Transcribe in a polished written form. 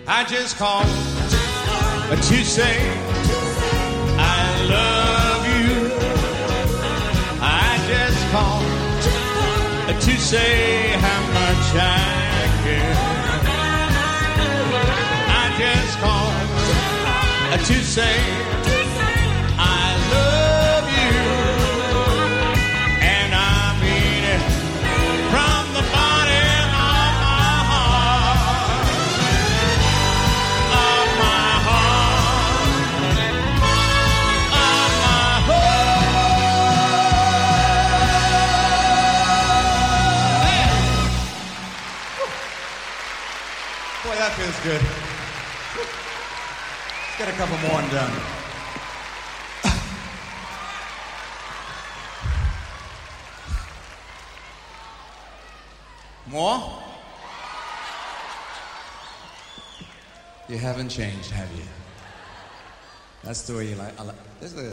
I just called to say I love you. I just called to say how much I care. I just called to say I love you, and I mean it from the bottom of my heart, of my heart, of my heart. Boy, that feels good. Let's get a couple more and done. More? You haven't changed, have you? That's the way you like. This is